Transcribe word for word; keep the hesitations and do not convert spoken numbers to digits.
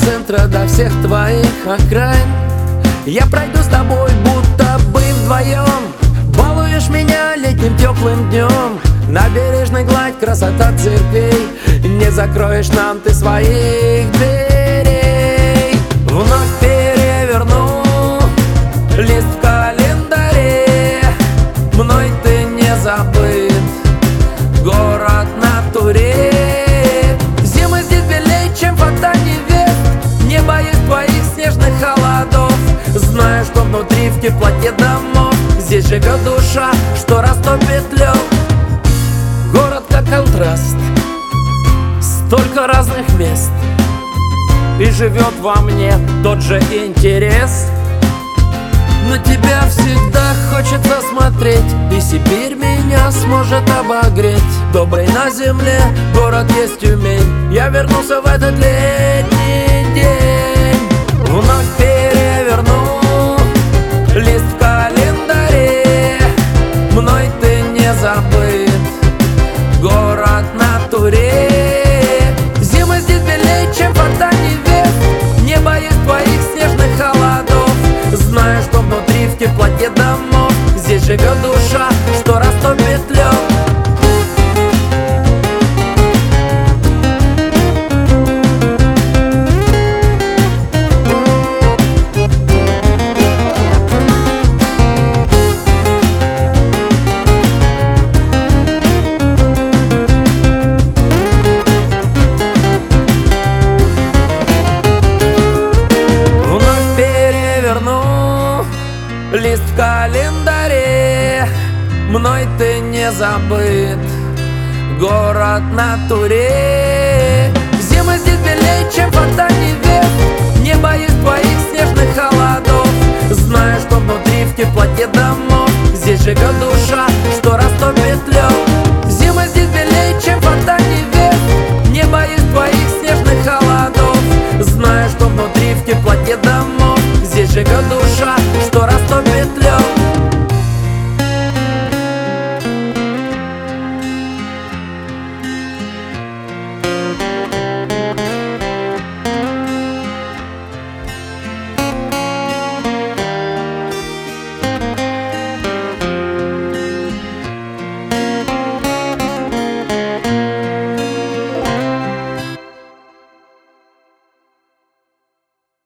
центра до всех твоих окраин. Я пройду с тобой, будто бы вдвоем. Балуешь меня летним теплым днем. Набережной гладь, красота церквей. Не закроешь нам ты своих дверей. Вновь переверну лист в календаре. Мной ты не забыт, город на Туре. Зимы здесь белее, чем фото невест. Не боюсь твоих снежных холодов. Знаю, что внутри в теплоте домов здесь живет душа, что растопит лед. Город как контраст, столько разных мест, и живет во мне тот же интерес. На тебя всегда хочется смотреть, и Сибирь меня сможет обогреть. Добрый на земле город есть Тюмень. Я вернулся в этот летний день. Вновь переверну лист в календаре. Мной ты не забыт, город на Туре. Зимы здесь белее, чем фото невест. Не боюсь твоих снежных холодов. Знаю, что внутри в теплоте домов здесь живет душа, что растопит лед. Лист в календаре, мной ты не забыт, город на Туре. Зимы здесь белее, чем фото невест.